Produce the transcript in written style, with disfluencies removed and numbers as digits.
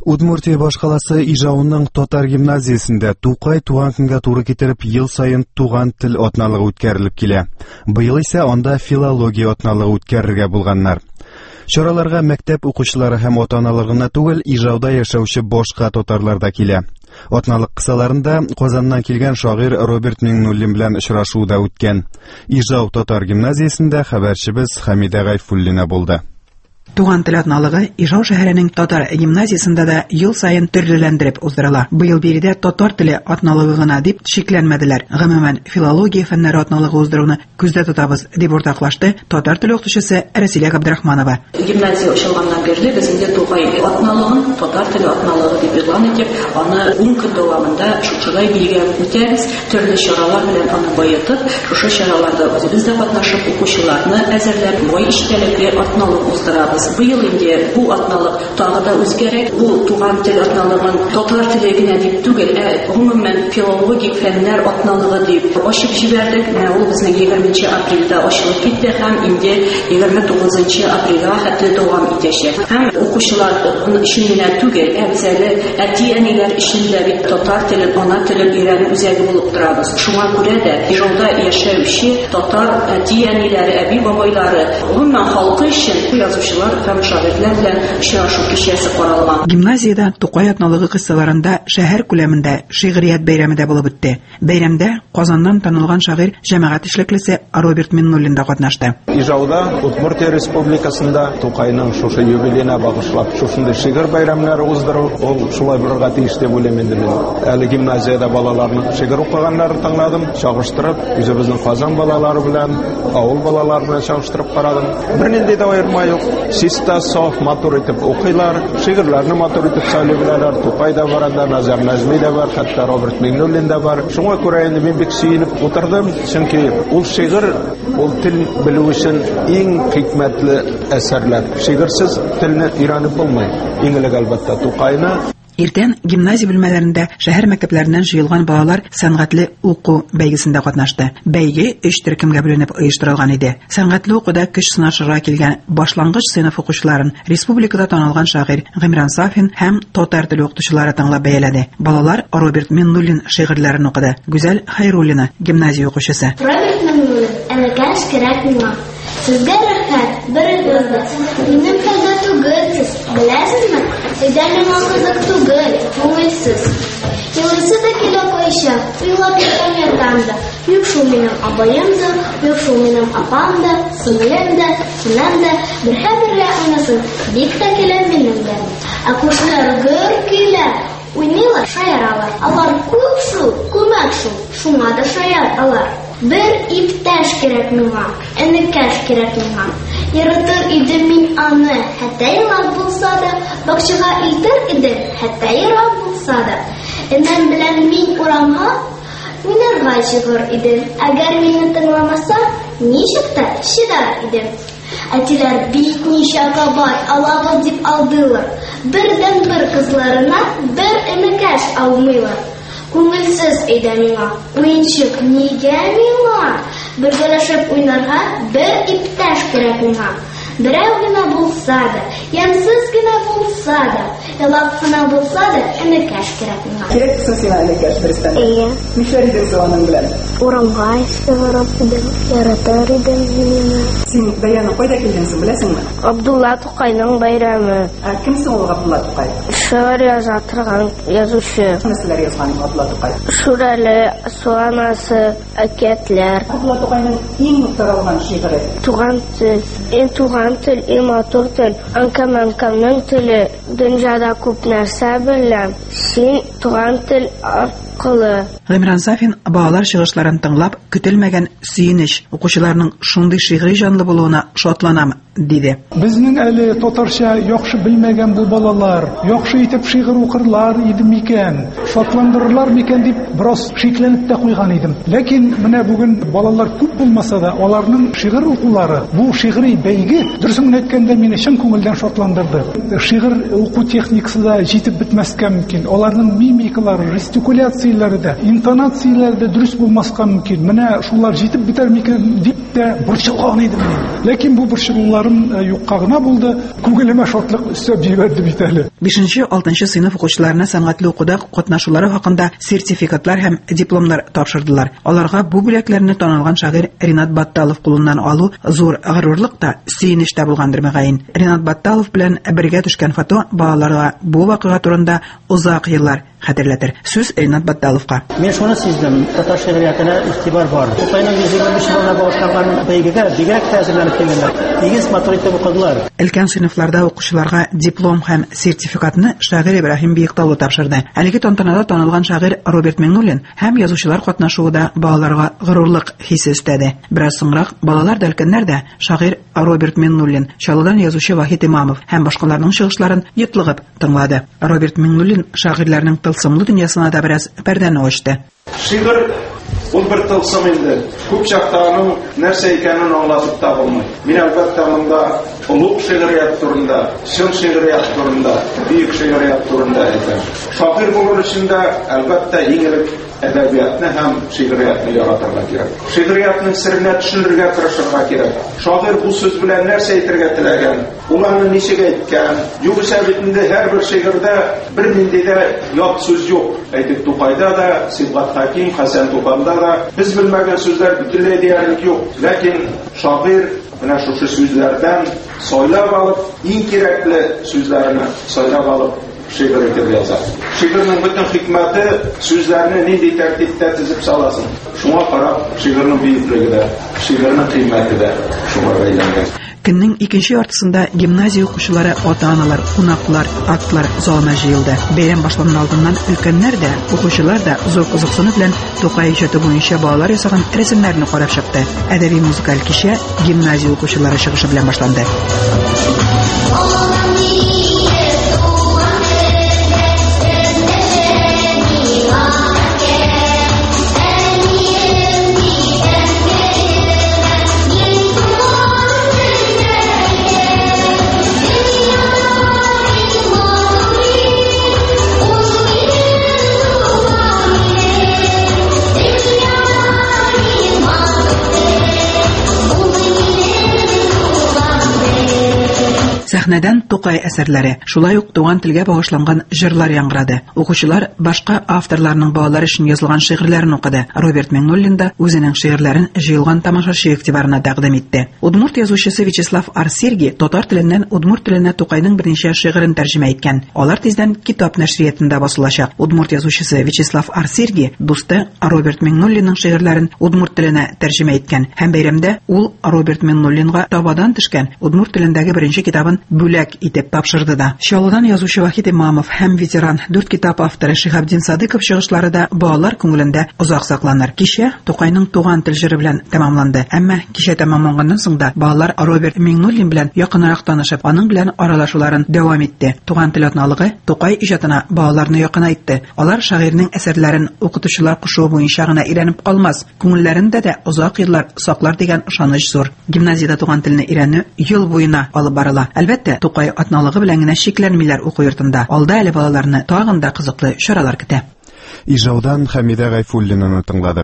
Удмуртия башкаласы Ижауның Татар гимназиясендә Тукай туган көнгә туры китереп ел сайын туган тел атналыгы үткәрелеп килә. Быел исә анда филология атналыгы үткәрергә булганнар. Чараларга мәктәп укучылары һәм ата-аналар гына түгел, Ижауда яшәүче башка татарлар да килә. Атналык кысаларында Казаннан килгән шагыйрь Роберт Миңнуллин белән очрашу да үткән. Ижау Татар гимназиясендә хәбәрчебез Хәмидә Гайфуллина булды. Туган тел атналыгы Ижау шәһәренең Татар гимназиясендә дә ел сайын төрлеләндереп уздырыла. Быел биредә татар теле атналыгы гына дип шикләнмәделәр. Гомумән, филология фәннәре атналыгы уздыруны күздә тотабыз дип уртаклашты татар теле укытучысы Рәсилә Габдрахманова. Гимназия ачылганнан бирле бездә Тугай атналыгын татар теле атналыгы дип игълан итеп, аны 10 көн дәвамында шулай биргә үтәбез. Төрле чаралар белән аны баетып, шушы чараларда үзебез дә катнашып, укучыларны әзерләп, бай эчтәлекле атналык уздырабыз. Быел инде бу атналык тагы да үзгәрәк. Бу туган тел атналыгын татар теле генә дип түгел, гомумән филологик фәннәр атналыгы дип ачып җибәрдек. Ул безнең 20 апрельдә ачылып китте һәм инде 29 апрельгә хәтле дәвам итәчәк. Һәм укучылар өчен генә түгел, әбзәле әти-әниләр өчен дә бит татар телен, ана телен өйрәнү үзәге булып торабыз. Шуңа күрә дә Ижауда яшәүче татар әти-әниләре, әби-бабайлары, гомумән халкы өчен язучылар һәм шагыйрьләр белән очрашу кичәсе каралган. Гимназиядә Тукай атналыгы кыссаларында шәһәр күләмендә шигърият бәйрәме дә булып үтте. Бәйрәмдә Казаннан танылган шагыйрь, җәмәгать эшлеклесе Роберт Миңнуллин да катнашты. Ижауда Удмуртия Республикасында Тукайның шушы юбилейына багышлап шушындый шигырь бәйрәмнәре уздыру, ул шулай булырга тиеш дип уйлыйм инде мин. Әле гимназиядә балаларның шигырь укыганнарын тыңладым, чагыштырып, үзебезнең Казан балалары белән, авыл балалары белән чагыштырып карадым. Бернинди дә аерма юк. Чиста, саф, матур итеп укыйлар, шигырьләрне матур итеп сөйләрләр. Тукай да бар, Назар Нәҗми дә бар, хәтта Роберт Миңнуллин да бар. Шуңа күрә инде мин бик сөенеп утырдым, чөнки ул шигырь, ул тел белү өчен иң хикмәтле әсәрләр. Шигырьсез телне өйрәнеп булмый. Иң элек әлбәттә Тукайны. Иртән гимназия бүлмәләрендә шәһәр мәктәпләреннән җыелган балалар сәнгатьле уку бәйгесендә катнашты. Бәйге 3 төркемгә бүленеп оештырылган иде. Сәнгатьле укуда көч сынашырга килгән башлангыч сыйныф укучыларын республикада танылган шагыйрь Гымран Сафин һәм татар теле укытучылары тыңлап бәяләде. Балалар Роберт Миңнуллин шигырьләрен укыды. Гүзәл Хайруллина, гимназия укучысы. Роберт Миңнуллин, әнәкәш кирәк миңа. Сезгә рәхәт, берегезгә. Минем хәлдә түгелсез, беләсезме? Сездә миңа кызык түгел, күңелсез. Елыйсы да килә кайчан, уйлап ятам да. Юк шул минем абаем да, юк шул минем апам да, сеңлем да, синем да. Бер-бергә уйнасын, бик тә килә минем дә. Ә күршеләр гөр килә. Уйныйлар, шаяралар. Алар күп шул, күмәк шул. Шуңа да шаяр алар. Бер иптәш кирәк миңа, энекәш кирәк миңа. Яратыр идем мин аны, хәтта елак булса да, бакчага илтер идем, хәтта ерак булса да. Энем белән мин урамга уйнарга чыгыр идем. Әгәр мине тыңламаса, ничек тә чыдар идем. Әтиләр бик ничә кабат алабыз дип алдылар. Бердән-бер кызларына бер энекәш алмыйлар. Күңелсез идем миңа, уенчык нигә миңа? Бергәләшеп уйнарга бер иптәш кирәк миңа. Берәү генә булса да, ямсыз генә булса да, ялак кына булса да, энекәш кирәк миңа. Кирәк син энекәш берстән. Нишләр идең аның белән? Урамга чыгарып идем, яратыр идем мине. Син бәяны кайда килгәнсең, беләсеңме? Абдулла Тукайның бәйрәме. Кем соң ул Абдулла Тукай? Шигырь яза торган язучы. Нәрсәләр язган Абдулла Тукай? Шүрәле, Суанасы, әкиятләр. Абдулла Тукайның иң таралган шигыре. Туган тел, матур тел, анкамның теле, дөньяда күп нәрсә беләм. Син туган тел аркылы. Гымран Сафин балалар чыгышларын тыңлап, көтелмәгән сөенеч, укучыларның шундый шигъри җанлы булуына шатланам диде. Безнең әле татарча яхшы белмәгән бу балалар, яхшы итеп шигырь укырлар иде микән, шатландырырлар микән дип бераз шикләнеп тә куйган идем. Ләкин менә бүген балалар күп булмаса да, аларның шигырь укулары, бу шигъри бәйге дөресен әйткәндә мине чын күңелдән шатландырды. Шигырь уку техникасы да җитеп бетмәскә мөмкин. Аларның мимикалары, жестикуляция артикуляцияләре дә, интонацияләре дә дөрес булмаска мөмкин. Менә шулар җитеп битәр микән дип тә борчылган идем мин. Ләкин бу борчылуларым юкка гына булды. Күңелемә шатлык өстәп җибәрде бит әле. 5-6 сыйныф укучыларына сәнгатьле укуда катнашулары хакында сертификатлар һәм дипломнар тапшырдылар. Аларга бу бүләкләрне танылган шагыйрь Ринат Батталов кулыннан алу зур горурлык та, сөенеч тә булгандыр мөгаен. Ринат Батталов белән бергә төшкән фото балаларга бу вакыйга турында узак еллар хәтерләтер. Сүз Ринат Батталовка. Мен шуны сиздем, татар шигъриятына игътибар бар. Тукайның 125 елына багышланган бәйгегә бигрәк тә әзерләнеп килгәннәр. Тигез матур итеп укыдылар. Өлкән сыйныфларда укучыларга диплом һәм сертификатны шагыйрь Ибраһим Биектаулы тапшырды. Әлеге тантанада танылган шагыйрь Роберт Миңнуллин һәм язучылар катнашуында балаларга горурлык хисе өстәде. Бераз соңрак балалар да өлкәннәр дә шагыйрь Роберт Миңнуллин, Чаллыдан язучы Вахит Имамов һәм башкаларның чыгышларын йотлыгып тыңлады. Роберт Миңнуллин шагыйрьләрнең тылсымлы дөньясына да бераз пәрдәне ачты. Шигырь ул бер тылсым инде. Күп чактаның нәрсә икәнен аңлатып та булмый. Мин әлбәттә монда улуг шигърият турында, чын шигърият турында, бөек шигърият турында әйтәм. Шагыйрь булыр өчен дә әлбәттә иң элек әдәбиятны һәм шигъриятны яратырга кирәк. Шигъриятның сиренә төшенергә тырышырга кирәк. Шагыйрь бу сүз белән нәрсә әйтергә теләгән, ул аны ничек әйткән, югыйсә бит инде һәрбер шигырьдә бер нинди дә ят сүз юк. Әйтик Тукайда да, Сибгат Хаким, Хәсән Туканда да без белмәгән сүзләр бөтенләй диярлек юк. Ләкин шагыйрь менә шушы сүзләрдән сайлап алып, иң кирәкле сүзләрне сайлап алып шигырь итеп яза. Шигырьнең бөтен хикмәте сүзләрне нинди тәртиптә тезеп саласың. Шуңа карап шигырьнең бөеклеге дә, шигырьнең кыйммәте дә шуңа бәйләнгән. Көннең икенче яртысында гимназия укучылары, ата-аналар, кунаклар, атлар залына җыелды. Бәйрәм башланыр алдыннан өлкәннәр дә, укучылар да зур кызыксыну белән Тукай иҗаты буенча балалар ясаган рәсемнәрне карап чыкты. Әдәби музыкаль кичә гимназия укучылары чыгышы белән башланды. Сәхнәдән Тукай әсәрләре, шулай ук туган телгә багышланган җырлар яңгырады. Укучылар башка авторларның балалар өчен язылган шигырьләрен укыды. Роберт Миңнуллин да үзенең шигырьләрен җыелган тамашачы игътибарына тәкъдим итте. Удмурт язучысы Вячеслав Арсерги татар теленнән удмурт теленә Тукайның берничә шигырен тәрҗемә иткән. Алар тиздән китап нәшриятында басылачак. Удмурт язучысы Вячеслав Арсерги дусты Роберт Миңнуллинның шигырьләрен удмурт теленә тәрҗемә иткән һәм бәйрәмдә ул Роберт Миңнуллинга табадан төшкән удмурт телендәге беренче китабын бүләк итеп тапшырды да. Чаллыдан язучы Вахит Имамов һәм ветеран 4 китап авторы Шиһабдин Садыков чыгышлары да балалар күңелендә озак сакланыр. Кичә Тукайның туган тел җыры белән тәмамланды. Әмма кичә тәмамланганнан соң да балалар Роберт Миңнуллин белән якынрак танышып, аның белән аралашуларын дәвам итте. Туган тел атналыгы Тукай иҗатына балаларны якынайтты. Алар шагыйрьнең әсәрләрен укытучылар кушуы буенча гына өйрәнеп калмас, күңелләрендә дә озак еллар саклар дигән ышаныч зур. Гимназиядә туган телне өйрәнү ел буена алып барыла. Әлбәттә, Тукай атналыгы белән генә шикләнмиләр уку йортында. Алда әле балаларны тагын да кызыклы чаралар көтә. Ижаудан Хәмидә Гайфуллинаны тыңлады.